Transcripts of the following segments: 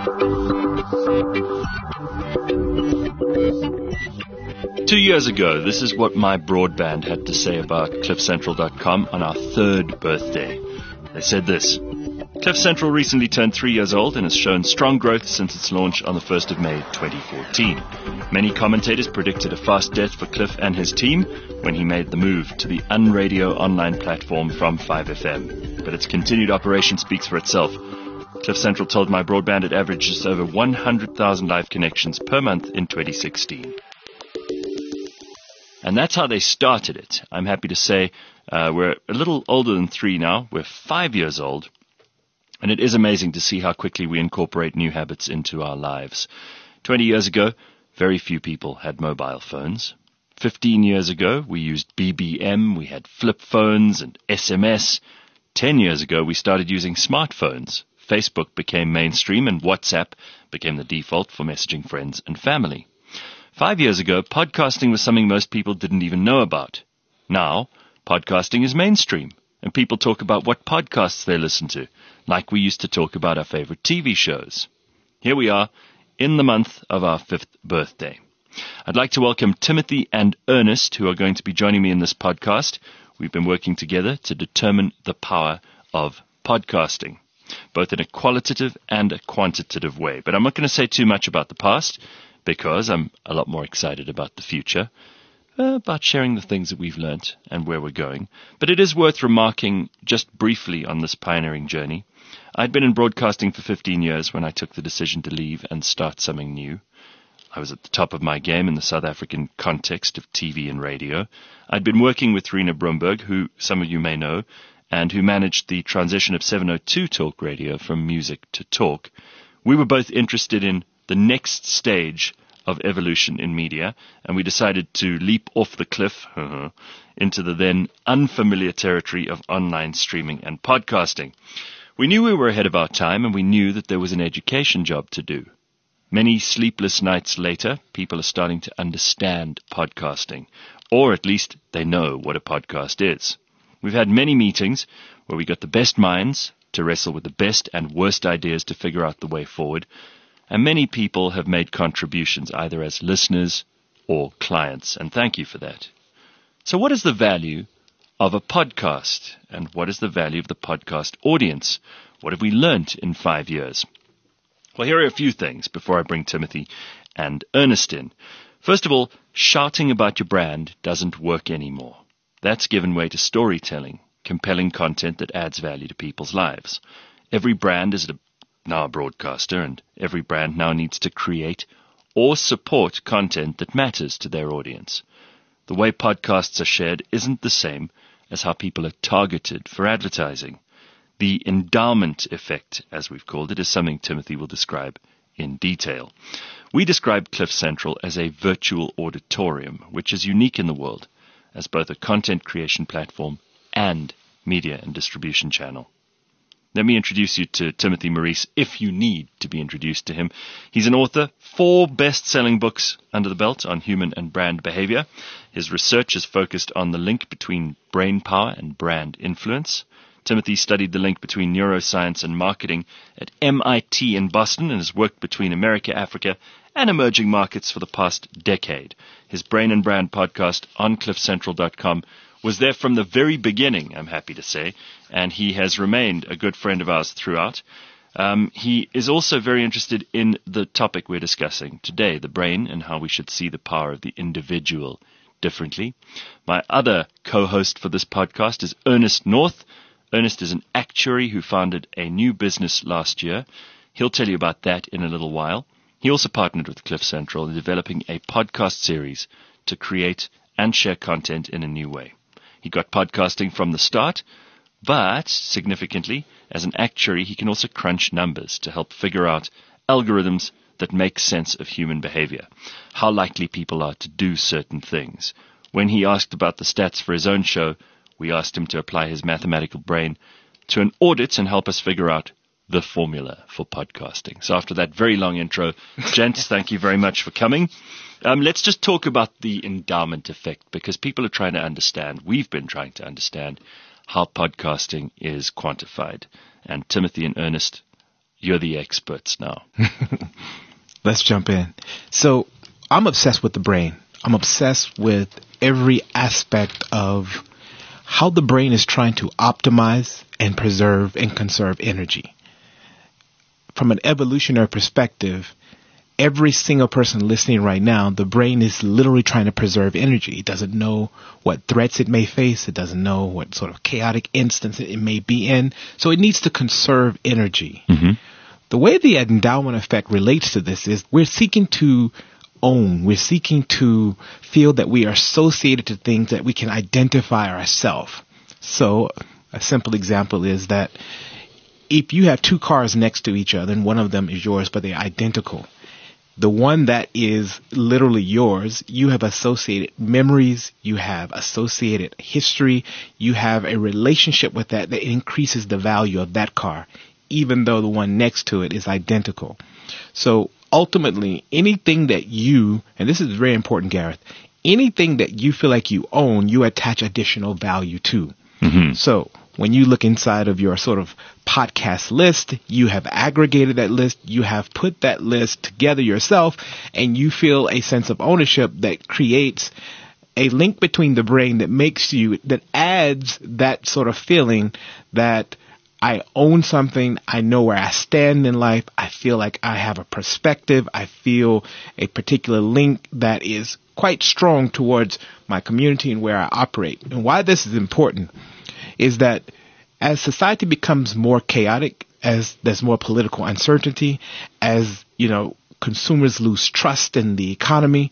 2 years ago, this is what my broadband had to say about CliffCentral.com on our 3rd birthday. They said this: Cliff Central recently turned 3 years old and has shown strong growth since its launch on the 1st of May 2014. Many commentators predicted a fast death for Cliff and his team when he made the move to the Unradio online platform from 5FM. But its continued operation speaks for itself. Cliff Central told my broadband it averages over 100,000 live connections per month in 2016. And that's how they started it. I'm happy to say we're a little older than 3 now. We're 5 years old. And it is amazing to see how quickly we incorporate new habits into our lives. 20 years ago, very few people had mobile phones. 15 years ago, we used BBM, we had flip phones and SMS. 10 years ago, we started using smartphones. Facebook became mainstream and WhatsApp became the default for messaging friends and family. 5 years ago, podcasting was something most people didn't even know about. Now, podcasting is mainstream, and people talk about what podcasts they listen to, like we used to talk about our favorite TV shows. Here we are, in the month of our 5th birthday. I'd like to welcome Timothy and Ernest, who are going to be joining me in this podcast. We've been working together to determine the power of podcasting, both in a qualitative and a quantitative way. But I'm not going to say too much about the past, because I'm a lot more excited about the future, about sharing the things that we've learnt and where we're going. But it is worth remarking just briefly on this pioneering journey. I'd been in broadcasting for 15 years when I took the decision to leave and start something new. I was at the top of my game in the South African context of TV and radio. I'd been working with Rena Bromberg, who some of you may know, and who managed the transition of 702 Talk Radio from music to talk. We were both interested in the next stage of evolution in media, and we decided to leap off the cliff into the then unfamiliar territory of online streaming and podcasting. We knew we were ahead of our time, and we knew that there was an education job to do. Many sleepless nights later, people are starting to understand podcasting, or at least they know what a podcast is. We've had many meetings where we got the best minds to wrestle with the best and worst ideas to figure out the way forward. And many people have made contributions either as listeners or clients, and thank you for that. So what is the value of a podcast, and what is the value of the podcast audience? What have we learnt in 5 years? Well, here are a few things before I bring Timothy and Ernest in. First of all, shouting about your brand doesn't work anymore. That's given way to storytelling, compelling content that adds value to people's lives. Every brand is now a broadcaster, and every brand now needs to create or support content that matters to their audience. The way podcasts are shared isn't the same as how people are targeted for advertising. The endowment effect, as we've called it, is something Timothy will describe in detail. We describe Cliff Central as a virtual auditorium, which is unique in the world as both a content creation platform and media and distribution channel. Let me introduce you to Timothy Maurice, if you need to be introduced to him. He's an author, 4 best-selling books under the belt on human and brand behavior. His research is focused on the link between brain power and brand influence. Timothy studied the link between neuroscience and marketing at MIT in Boston and has worked between America, Africa, and emerging markets for the past decade. His Brain and Brand podcast on CliffCentral.com was there from the very beginning, I'm happy to say, and he has remained a good friend of ours throughout. He is also very interested in the topic we're discussing today, the brain, and how we should see the power of the individual differently. My other co-host for this podcast is Ernest North. Ernest is an actuary who founded a new business last year. He'll tell you about that in a little while. He also partnered with Cliff Central in developing a podcast series to create and share content in a new way. He got podcasting from the start, but significantly, as an actuary, he can also crunch numbers to help figure out algorithms that make sense of human behavior, how likely people are to do certain things. When he asked about the stats for his own show, we asked him to apply his mathematical brain to an audit and help us figure out the formula for podcasting. So after that very long intro, gents, thank you very much for coming. Let's just talk about the endowment effect, because people are trying to understand, we've been trying to understand how podcasting is quantified. And Timothy and Ernest, You're the experts now. Let's jump in. So I'm obsessed with the brain. I'm obsessed with every aspect of how the brain is trying to optimize and preserve and conserve energy. From an evolutionary perspective, every single person listening right now, the brain is literally trying to preserve energy. It doesn't know what threats it may face. It doesn't know what sort of chaotic instance it may be in. So it needs to conserve energy. Mm-hmm. The way the endowment effect relates to this is we're seeking to own. We're seeking to feel that we are associated to things that we can identify ourselves. So a simple example is that if you have two cars next to each other and one of them is yours, but they're identical, the one that is literally yours, you have associated memories, you have associated history, you have a relationship with that increases the value of that car, even though the one next to it is identical. So ultimately, anything that you, and this is very important, Gareth, anything that you feel like you own, you attach additional value to. Mm-hmm. So when you look inside of your sort of podcast list, you have aggregated that list, you have put that list together yourself, and you feel a sense of ownership that creates a link between the brain that adds that sort of feeling that I own something, I know where I stand in life, I feel like I have a perspective, I feel a particular link that is quite strong towards my community and where I operate. And why this is important is that as society becomes more chaotic, as there's more political uncertainty, as, consumers lose trust in the economy,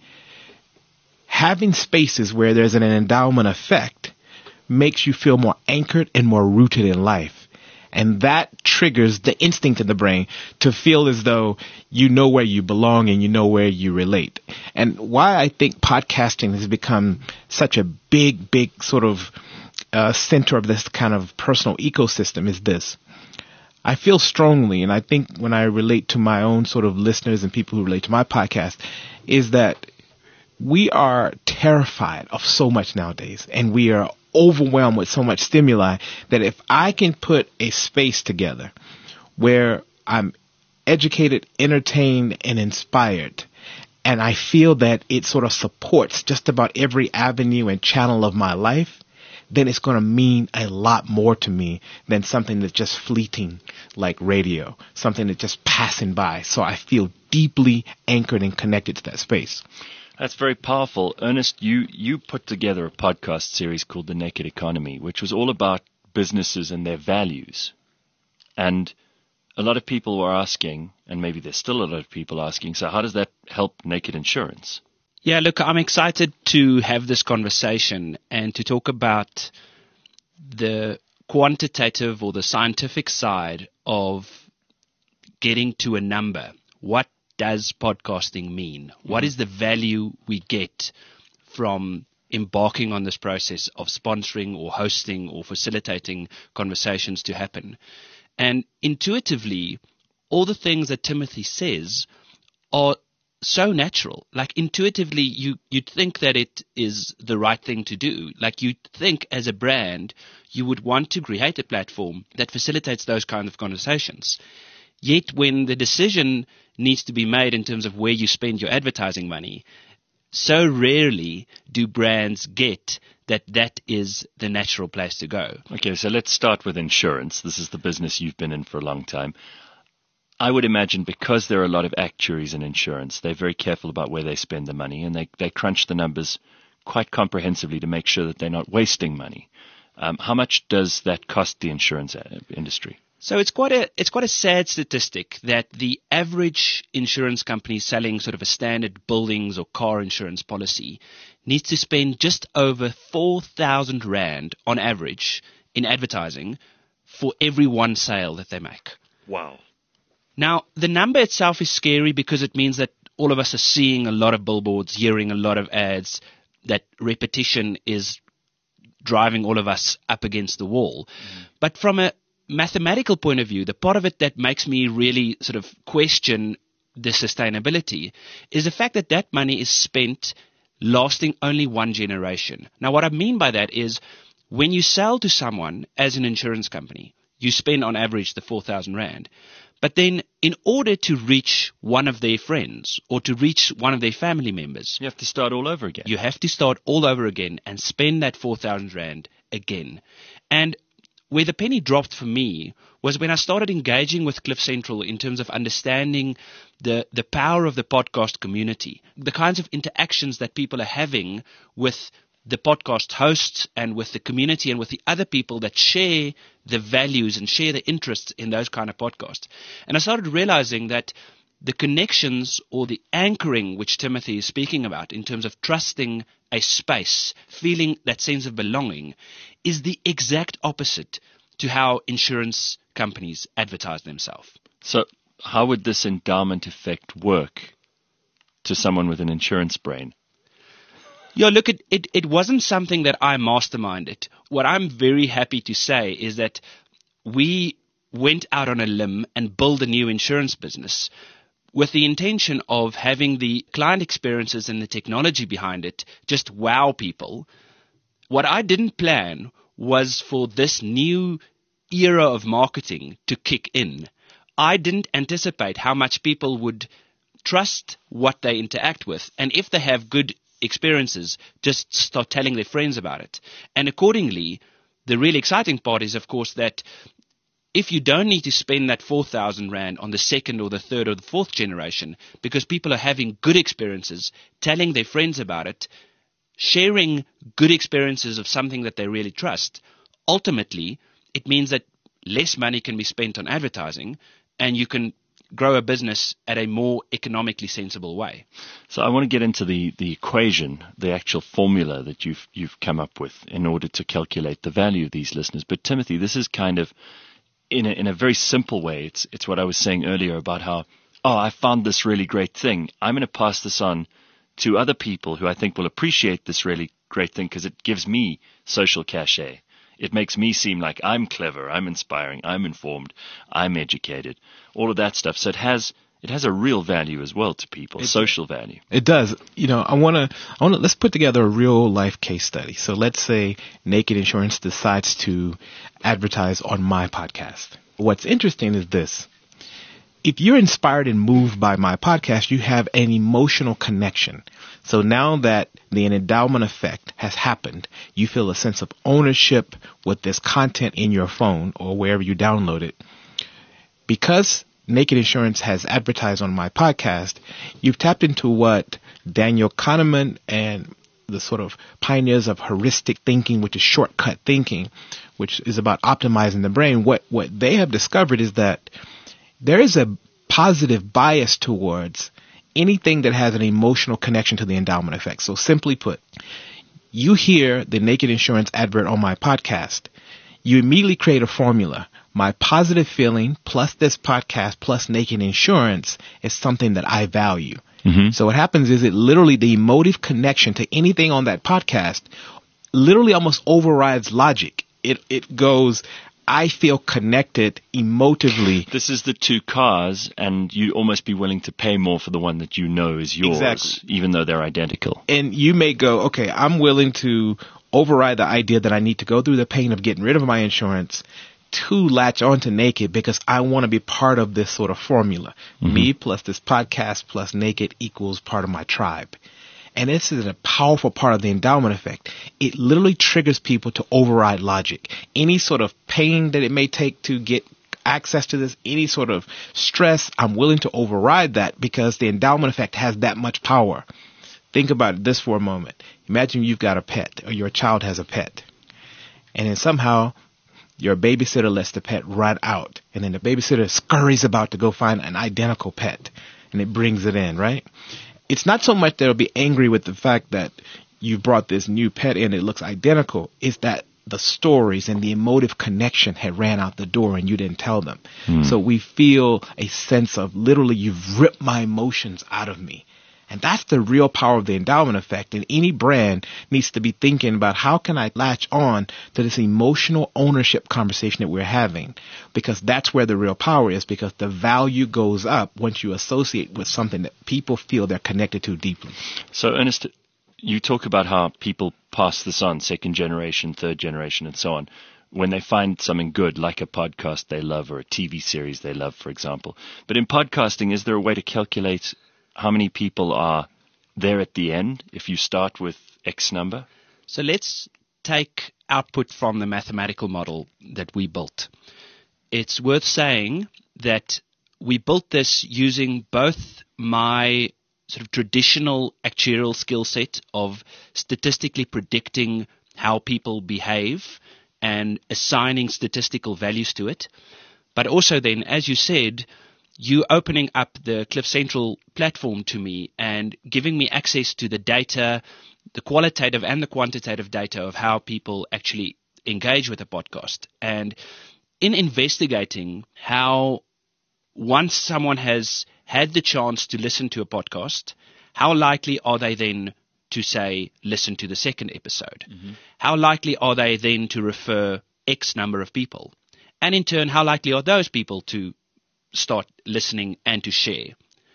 having spaces where there's an endowment effect makes you feel more anchored and more rooted in life. And that triggers the instinct in the brain to feel as though you know where you belong and you know where you relate. And why I think podcasting has become such a big sort of center of this kind of personal ecosystem is this. I feel strongly, and I think when I relate to my own sort of listeners and people who relate to my podcast, is that we are terrified of so much nowadays, and we are overwhelmed with so much stimuli that if I can put a space together where I'm educated, entertained, and inspired, and I feel that it sort of supports just about every avenue and channel of my life, then it's going to mean a lot more to me than something that's just fleeting like radio, something that's just passing by. So I feel deeply anchored and connected to that space. That's very powerful. Ernest, you put together a podcast series called The Naked Economy, which was all about businesses and their values. And a lot of people were asking, and maybe there's still a lot of people asking, so how does that help Naked Insurance? Yeah, look, I'm excited to have this conversation and to talk about the quantitative or the scientific side of getting to a number. What does podcasting mean? What is the value we get from embarking on this process of sponsoring or hosting or facilitating conversations to happen? And intuitively, all the things that Timothy says are so natural. Like intuitively, you'd think that it is the right thing to do. Like you'd think as a brand, you would want to create a platform that facilitates those kind of conversations. Yet when the decision needs to be made in terms of where you spend your advertising money, so rarely do brands get that that is the natural place to go. Okay, so let's start with insurance. This is the business you've been in for a long time. I would imagine because there are a lot of actuaries in insurance, they're very careful about where they spend the money, and they crunch the numbers quite comprehensively to make sure that they're not wasting money. How much does that cost the insurance industry? So it's quite a sad statistic that the average insurance company selling sort of a standard buildings or car insurance policy needs to spend just over 4,000 Rand on average in advertising for every one sale that they make. Wow. Now, the number itself is scary because it means that all of us are seeing a lot of billboards, hearing a lot of ads, that repetition is driving all of us up against the wall. But from a mathematical point of view, the part of it that makes me really sort of question the sustainability is the fact that that money is spent lasting only one generation. Now, what I mean by that is when you sell to someone as an insurance company, you spend on average the 4,000 Rand. But then in order to reach one of their friends or to reach one of their family members, You have to start all over again. you have to start all over again and spend that 4,000 Rand again. And where the penny dropped for me was when I started engaging with Cliff Central in terms of understanding the power of the podcast community, the kinds of interactions that people are having with the podcast hosts and with the community and with the other people that share the values and share the interests in those kind of podcasts. And I started realizing that the connections or the anchoring which Timothy is speaking about in terms of trusting a space, feeling that sense of belonging, is the exact opposite to how insurance companies advertise themselves. So how would this endowment effect work to someone with an insurance brain? Yeah, look, it wasn't something that I masterminded. What I'm very happy to say is that we went out on a limb and built a new insurance business with the intention of having the client experiences and the technology behind it just wow people. What I didn't plan was for this new era of marketing to kick in. I didn't anticipate how much people would trust what they interact with, and if they have good experiences, just start telling their friends about it. And accordingly, the really exciting part is, of course, that if you don't need to spend that 4,000 Rand on the second or the third or the fourth generation, because people are having good experiences, telling their friends about it, sharing good experiences of something that they really trust, ultimately, it means that less money can be spent on advertising and you can grow a business at a more economically sensible way. So I want to get into the equation, the actual formula that you've come up with in order to calculate the value of these listeners. But Timothy, this is kind of in a very simple way. It's what I was saying earlier about how, I found this really great thing. I'm going to pass this on to other people who I think will appreciate this really great thing because it gives me social cachet. It makes me seem like I'm clever, I'm inspiring, I'm informed, I'm educated, all of that stuff. So it has a real value as well to people, social value. It does. I want to let's put together a real life case study. So let's say Naked Insurance decides to advertise on my podcast. What's interesting is this. If you're inspired and moved by my podcast, you have an emotional connection. So now that the endowment effect has happened, you feel a sense of ownership with this content in your phone or wherever you download it. Because Naked Insurance has advertised on my podcast, you've tapped into what Daniel Kahneman and the sort of pioneers of heuristic thinking, which is shortcut thinking, which is about optimizing the brain. What they have discovered is that there is a positive bias towards anything that has an emotional connection to the endowment effect. So simply put, you hear the Naked Insurance advert on my podcast, you immediately create a formula. My positive feeling plus this podcast plus Naked Insurance is something that I value. Mm-hmm. So what happens is it literally, the emotive connection to anything on that podcast literally almost overrides logic. It goes, I feel connected emotively. This is the two cars, and you'd almost be willing to pay more for the one that you know is yours, Exactly. even though they're identical. And you may go, okay, I'm willing to override the idea that I need to go through the pain of getting rid of my insurance to latch on to Naked because I want to be part of this sort of formula. Mm-hmm. Me plus this podcast plus Naked equals part of my tribe. And this is a powerful part of the endowment effect. It literally triggers people to override logic. Any sort of pain that it may take to get access to this, any sort of stress, I'm willing to override that because the endowment effect has that much power. Think about this for a moment. Imagine you've got a pet or your child has a pet. And then somehow your babysitter lets the pet run out. And then the babysitter scurries about to go find an identical pet. And it brings it in, right? It's not so much that they'll be angry with the fact that you brought this new pet in, it looks identical. It's that the stories and the emotive connection had ran out the door and you didn't tell them. So we feel a sense of literally you've ripped my emotions out of me. And that's the real power of the endowment effect. And any brand needs to be thinking about how can I latch on to this emotional ownership conversation that we're having? Because that's where the real power is, because the value goes up once you associate with something that people feel they're connected to deeply. So, Ernest, you talk about how people pass this on, second generation, third generation, and so on. when they find something good, like a podcast they love or a TV series they love, for example. But in podcasting, is there a way to calculate how many people are there at the end if you start with X number? So let's take output from the mathematical model that we built. It's worth saying that we built this using both my sort of traditional actuarial skill set of statistically predicting how people behave and assigning statistical values to it. But also then, as you said, you opening up the Cliff Central platform to me and giving me access to the data, the qualitative and the quantitative data of how people actually engage with a podcast. And in investigating how once someone has had the chance to listen to a podcast, how likely are they then to say, listen to the second episode? Mm-hmm. How likely are they then to refer X number of people? And in turn, how likely are those people to start listening and to share?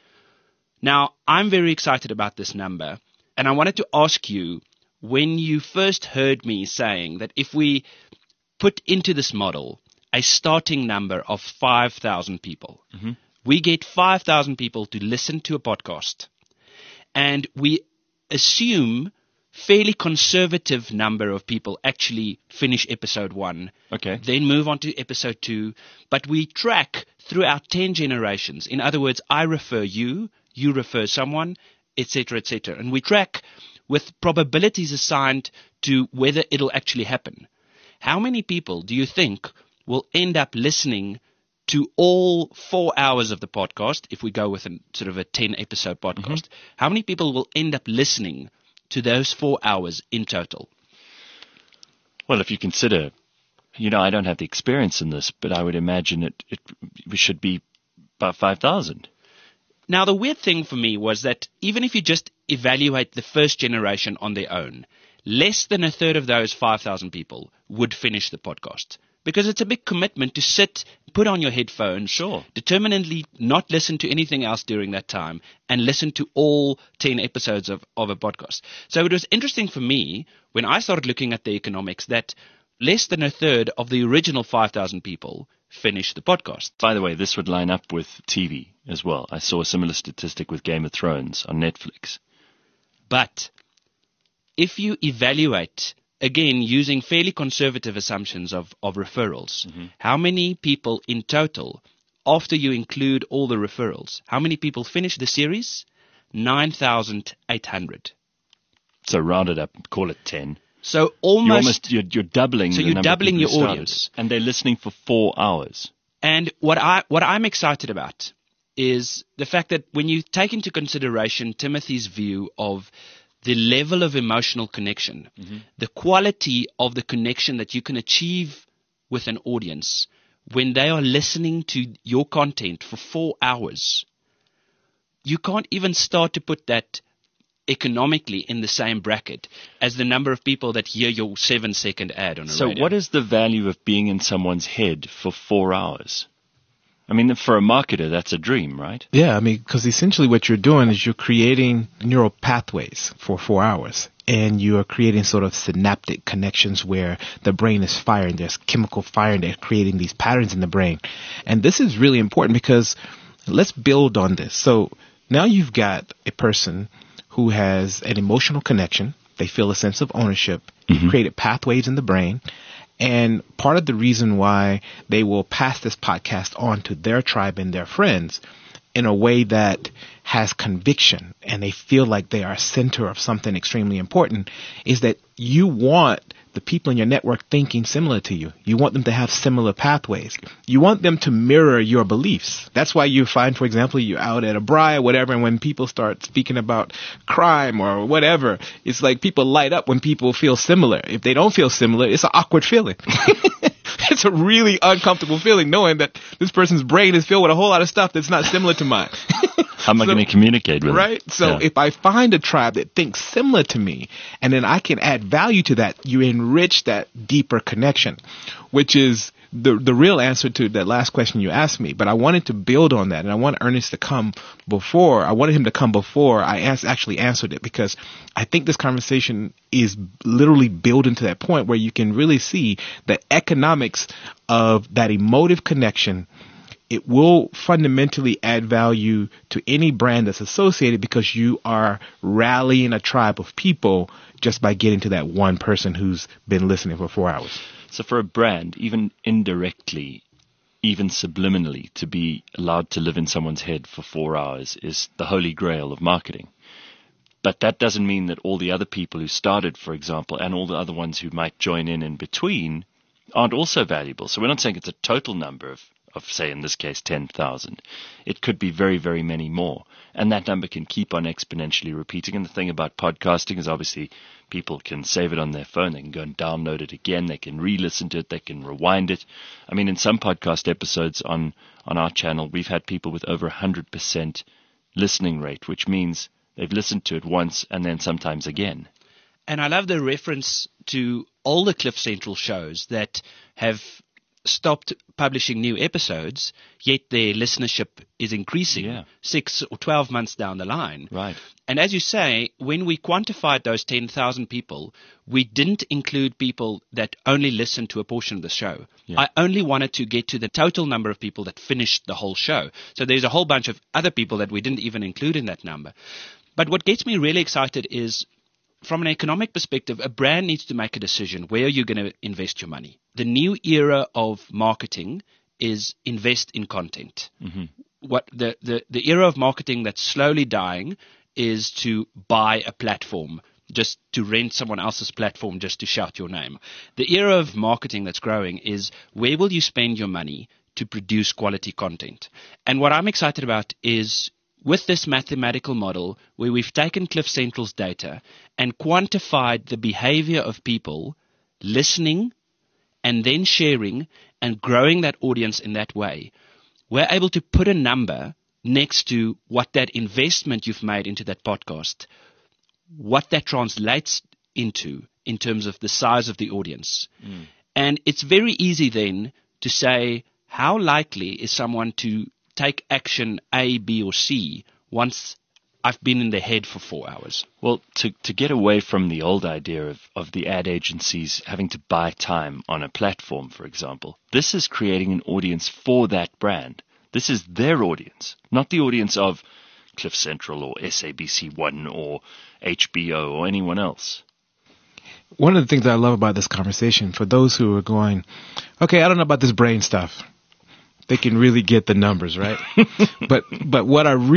Now, I'm very excited about this number, and I wanted to ask you, when you first heard me saying that if we put into this model a starting number of 5,000 people, mm-hmm. we get 5,000 people to listen to a podcast, and we assume fairly conservative number of people actually finish episode 1, okay, then move on to episode 2, but we track throughout 10 generations. In other words, I refer you, you refer someone, etc., etc. And we track with probabilities assigned to whether it'll actually happen. How many people do you think will end up listening to all 4 hours of the podcast, if we go with sort of a 10-episode podcast? Mm-hmm. How many people will end up listening to those 4 hours in total? Well, if you consider, I don't have the experience in this, but I would imagine it should be about 5,000. Now, the weird thing for me was that even if you just evaluate the first generation on their own, less than a third of those 5,000 people would finish the podcast. Because it's a big commitment to sit, put on your headphones, sure, determinedly not listen to anything else during that time, and listen to all 10 episodes of a podcast. So it was interesting for me, when I started looking at the economics, that less than a third of the original 5,000 people finished the podcast. By the way, this would line up with TV as well. I saw a similar statistic with Game of Thrones on Netflix. But if you evaluate, again, using fairly conservative assumptions of referrals, mm-hmm. how many people in total, after you include all the referrals, how many people finish the series? 9,800. So round it up, call it 10. So you're doubling. So the you're doubling your audience, and they're listening for 4 hours. And what I'm excited about is the fact that when you take into consideration Timothy's view of the level of emotional connection, mm-hmm. the quality of the connection that you can achieve with an audience when they are listening to your content for 4 hours, you can't even start to put that economically in the same bracket as the number of people that hear your 7-second ad on a radio. So what is the value of being in someone's head for 4 hours? I mean, for a marketer, that's a dream, right? Yeah, because essentially what you're doing is you're creating neural pathways for 4 hours. And you are creating sort of synaptic connections where the brain is firing. There's chemical firing. They're creating these patterns in the brain. And this is really important because let's build on this. So now you've got a person who has an emotional connection. They feel a sense of ownership. You've mm-hmm. created pathways in the brain. And part of the reason why they will pass this podcast on to their tribe and their friends in a way that has conviction and they feel like they are center of something extremely important is that you want the people in your network thinking similar to you. You want them to have similar pathways. You want them to mirror your beliefs. That's why you find, for example, you're out at a braai or whatever, and when people start speaking about crime or whatever, it's like people light up when people feel similar. If they don't feel similar, it's an awkward feeling. It's a really uncomfortable feeling knowing that this person's brain is filled with a whole lot of stuff that's not similar to mine. How am I going to communicate with right? them? So if I find a tribe that thinks similar to me, and then I can add value to that, you enrich that deeper connection, which is the real answer to that last question you asked me, but I wanted to build on that, and I want Ernest to come before. I wanted him to come before I actually answered it, because I think this conversation is literally building to that point where you can really see the economics of that emotive connection. It will fundamentally add value to any brand that's associated, because you are rallying a tribe of people just by getting to that one person who's been listening for 4 hours. So for a brand, even indirectly, even subliminally, to be allowed to live in someone's head for 4 hours is the holy grail of marketing. But that doesn't mean that all the other people who started, for example, and all the other ones who might join in between aren't also valuable. So we're not saying it's a total number of say, in this case, 10,000. It could be very, very many more. And that number can keep on exponentially repeating. And the thing about podcasting is obviously people can save it on their phone. They can go and download it again. They can re-listen to it. They can rewind it. I mean, in some podcast episodes on our channel, we've had people with over 100% listening rate, which means they've listened to it once and then sometimes again. And I love the reference to all the Cliff Central shows that have stopped publishing new episodes, yet their listenership is increasing 6 or 12 months down the line. Right. And as you say, when we quantified those 10,000 people, we didn't include people that only listened to a portion of the show. Yeah. I only wanted to get to the total number of people that finished the whole show. So there's a whole bunch of other people that we didn't even include in that number. But what gets me really excited is, from an economic perspective, a brand needs to make a decision where you're going to invest your money. The new era of marketing is invest in content. Mm-hmm. What the era of marketing that's slowly dying is to buy a platform, just to rent someone else's platform just to shout your name. The era of marketing that's growing is where will you spend your money to produce quality content? And what I'm excited about is, with this mathematical model where we've taken Cliff Central's data and quantified the behavior of people listening and then sharing and growing that audience in that way, we're able to put a number next to what that investment you've made into that podcast, what that translates into in terms of the size of the audience. Mm. And it's very easy then to say, how likely is someone to take action A, B, or C once I've been in their head for 4 hours? Well, to get away from the old idea of the ad agencies having to buy time on a platform, for example, this is creating an audience for that brand. This is their audience, not the audience of Cliff Central or SABC1 or HBO or anyone else. One of the things that I love about this conversation, for those who are going, okay, I don't know about this brain stuff, they can really get the numbers, right? But what I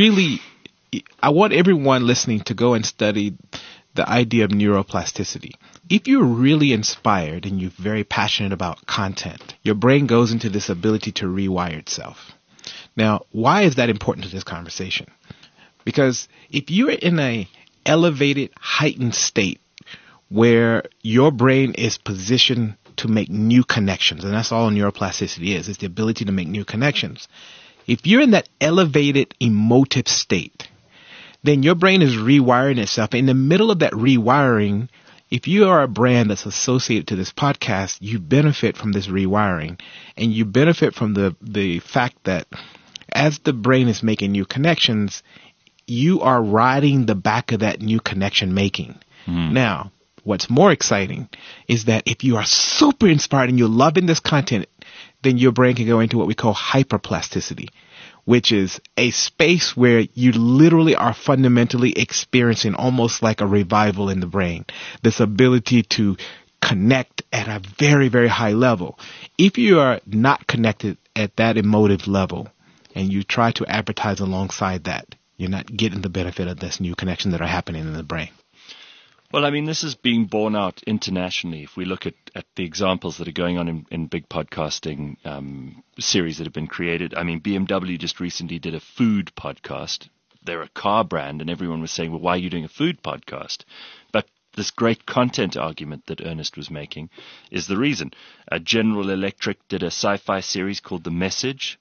want everyone listening to go and study the idea of neuroplasticity. If you're really inspired and you're very passionate about content, your brain goes into this ability to rewire itself. Now, why is that important to this conversation? Because if you're in a elevated, heightened state where your brain is positioned to make new connections, and that's all neuroplasticity is, it's the ability to make new connections. If you're in that elevated emotive state, then your brain is rewiring itself. In the middle of that rewiring, if you are a brand that's associated to this podcast, you benefit from this rewiring, and you benefit from the fact that as the brain is making new connections, you are riding the back of that new connection making. Mm. Now, what's more exciting is that if you are super inspired and you're loving this content, then your brain can go into what we call hyperplasticity, which is a space where you literally are fundamentally experiencing almost like a revival in the brain, this ability to connect at a very, very high level. If you are not connected at that emotive level and you try to advertise alongside that, you're not getting the benefit of this new connection that are happening in the brain. Well, I mean, this is being borne out internationally. If we look at the examples that are going on in big podcasting series that have been created. I mean, BMW just recently did a food podcast. They're a car brand, and everyone was saying, well, why are you doing a food podcast? But this great content argument that Ernest was making is the reason. General Electric did a sci-fi series called The Message.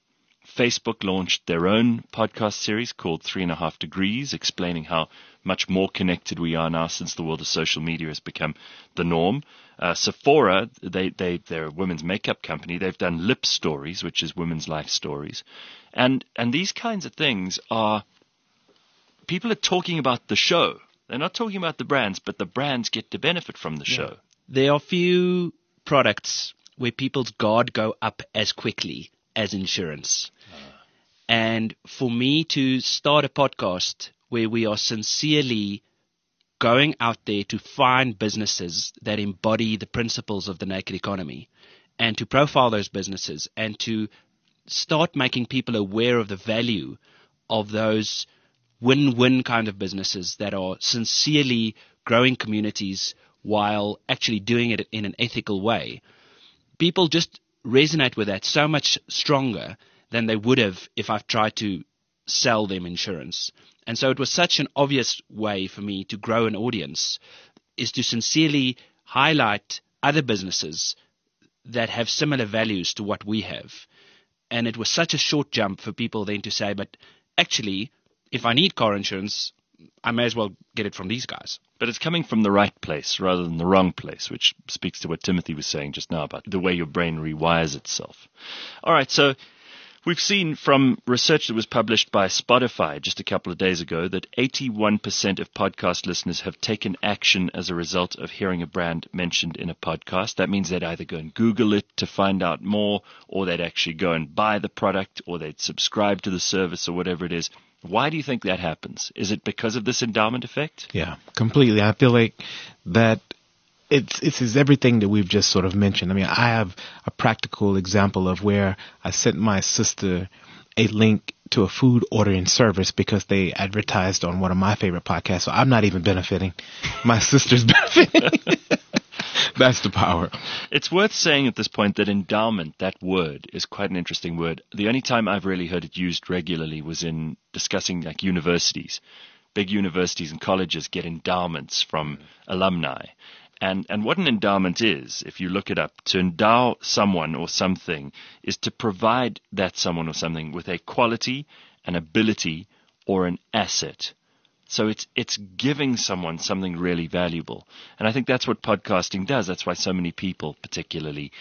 Facebook launched their own podcast series called 3.5 Degrees, explaining how much more connected we are now since the world of social media has become the norm. Sephora, they're a women's makeup company. They've done Lip Stories, which is women's life stories. And these kinds of things are, people are talking about the show. They're not talking about the brands, but the brands get to benefit from the show. There are few products where people's guard go up as quickly as insurance. And for me to start a podcast where we are sincerely going out there to find businesses that embody the principles of the naked economy and to profile those businesses and to start making people aware of the value of those win-win kind of businesses that are sincerely growing communities while actually doing it in an ethical way. People just resonate with that so much stronger than they would have if I've tried to sell them insurance. And so it was such an obvious way for me to grow an audience, is to sincerely highlight other businesses that have similar values to what we have. And it was such a short jump for people then to say, but actually, if I need car insurance, I may as well get it from these guys. But it's coming from the right place rather than the wrong place, which speaks to what Timothy was saying just now about the way your brain rewires itself. All right, so we've seen from research that was published by Spotify just a couple of days ago that 81% of podcast listeners have taken action as a result of hearing a brand mentioned in a podcast. That means they'd either go and Google it to find out more, or they'd actually go and buy the product, or they'd subscribe to the service or whatever it is. Why do you think that happens? Is it because of this endowment effect? Yeah, completely. I feel like that it's everything that we've just sort of mentioned. I mean, I have a practical example of where I sent my sister a link to a food ordering service because they advertised on one of my favorite podcasts. So I'm not even benefiting. My sister's benefiting. That's the power. It's worth saying at this point that endowment, that word, is quite an interesting word. The only time I've really heard it used regularly was in discussing like universities. Big universities and colleges get endowments from alumni. And what an endowment is, if you look it up, to endow someone or something is to provide that someone or something with a quality, an ability, or an asset. So it's giving someone something really valuable. And I think that's what podcasting does. That's why so many people, particularly,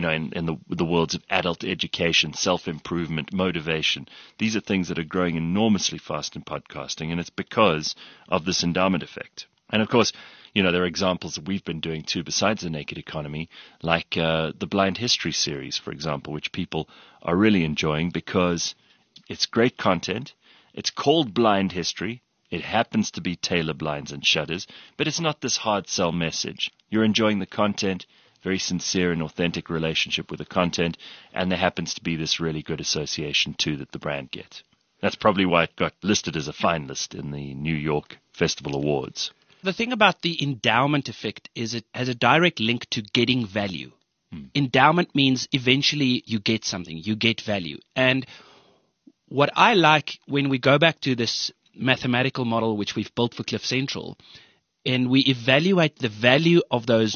in the worlds of adult education, self-improvement, motivation, these are things that are growing enormously fast in podcasting, and it's because of this endowment effect. And of course, there are examples that we've been doing too besides the naked economy, like the Blind History series, for example, which people are really enjoying because it's great content. It's called Blind History. It happens to be Taylor Blinds and Shutters, but it's not this hard sell message. You're enjoying the content, very sincere and authentic relationship with the content, and there happens to be this really good association too that the brand gets. That's probably why it got listed as a finalist in the New York Festival Awards. The thing about the endowment effect is it has a direct link to getting value. Endowment means eventually you get something, you get value. And what I like when we go back to this mathematical model which we've built for Cliff Central, and we evaluate the value of those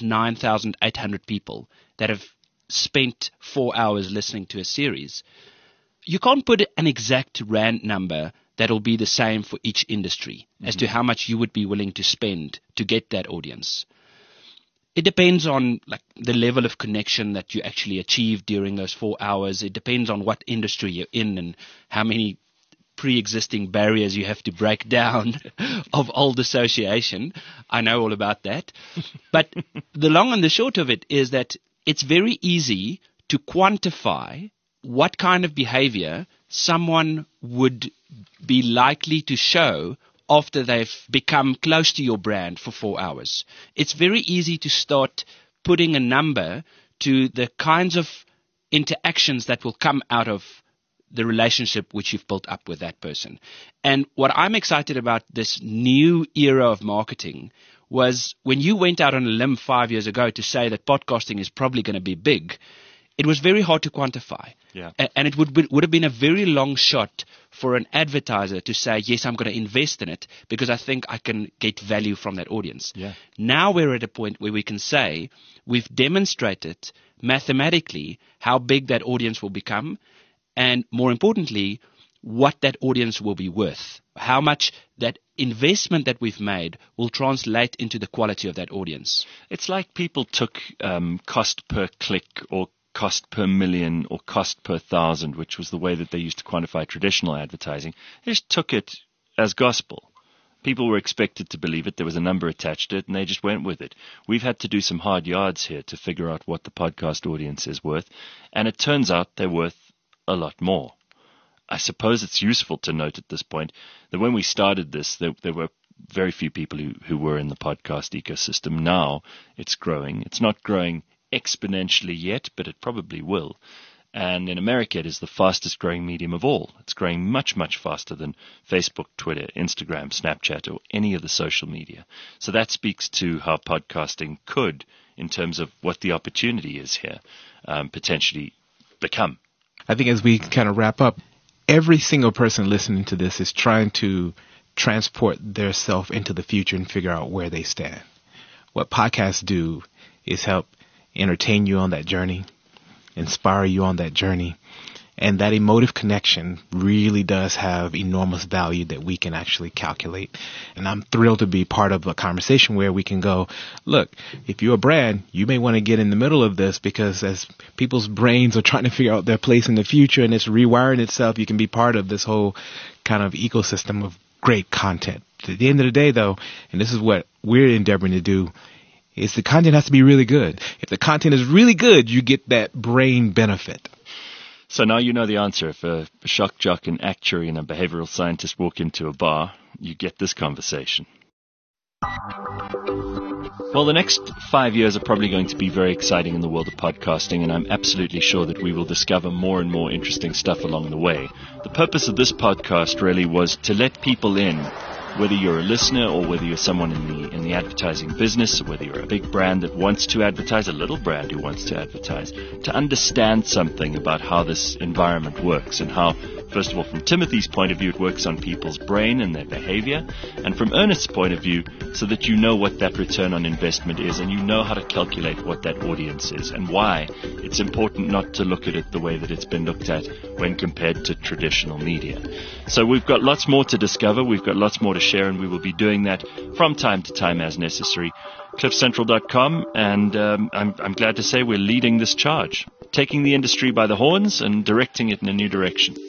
9,800 people that have spent 4 hours listening to a series, you can't put an exact rand number that will be the same for each industry as to how much you would be willing to spend to get that audience. It depends on the level of connection that you actually achieve during those 4 hours. It depends on what industry you're in and how many pre-existing barriers you have to break down of old association. I know all about that. But the long and the short of it is that it's very easy to quantify what kind of behavior someone would be likely to show after they've become close to your brand for 4 hours. It's very easy to start putting a number to the kinds of interactions that will come out of the relationship which you've built up with that person. And what I'm excited about this new era of marketing was when you went out on a limb 5 years ago to say that podcasting is probably going to be big, it was very hard to quantify. Yeah. And it would have been a very long shot for an advertiser to say, yes, I'm going to invest in it because I think I can get value from that audience. Yeah. Now we're at a point where we can say we've demonstrated mathematically how big that audience will become, and more importantly, what that audience will be worth, how much that investment that we've made will translate into the quality of that audience. It's like people took cost per click or cost per million or cost per thousand, which was the way that they used to quantify traditional advertising. They just took it as gospel. People were expected to believe it. There was a number attached to it, and they just went with it. We've had to do some hard yards here to figure out what the podcast audience is worth, and it turns out they're worth a lot more. I suppose it's useful to note at this point that when we started this, there were very few people who were in the podcast ecosystem. Now it's growing. It's not growing exponentially yet, but it probably will. And in America, it is the fastest growing medium of all. It's growing much, much faster than Facebook, Twitter, Instagram, Snapchat, or any of the social media. So that speaks to how podcasting could, in terms of what the opportunity is here, potentially become. I think as we kind of wrap up, every single person listening to this is trying to transport their self into the future and figure out where they stand. What podcasts do is help entertain you on that journey, inspire you on that journey, and that emotive connection really does have enormous value that we can actually calculate. And I'm thrilled to be part of a conversation where we can go, look, if you're a brand, you may want to get in the middle of this, because as people's brains are trying to figure out their place in the future and it's rewiring itself, you can be part of this whole kind of ecosystem of great content. At the end of the day, though, and this is what we're endeavoring to do, is the content has to be really good. If the content is really good, you get that brain benefit. So now you know the answer. If a shock jock, an actuary, and a behavioral scientist walk into a bar, you get this conversation. Well, the next 5 years are probably going to be very exciting in the world of podcasting, and I'm absolutely sure that we will discover more and more interesting stuff along the way. The purpose of this podcast really was to let people in, whether you're a listener or whether you're someone in the advertising business, or whether you're a big brand that wants to advertise, a little brand who wants to advertise, to understand something about how this environment works and how, first of all, from Timothy's point of view, it works on people's brain and their behavior, and from Ernest's point of view, so that you know what that return on investment is and you know how to calculate what that audience is and why it's important not to look at it the way that it's been looked at when compared to traditional media. So we've got lots more to discover, we've got lots more to share, and we will be doing that from time to time as necessary. CliffCentral.com, and I'm glad to say we're leading this charge, taking the industry by the horns and directing it in a new direction.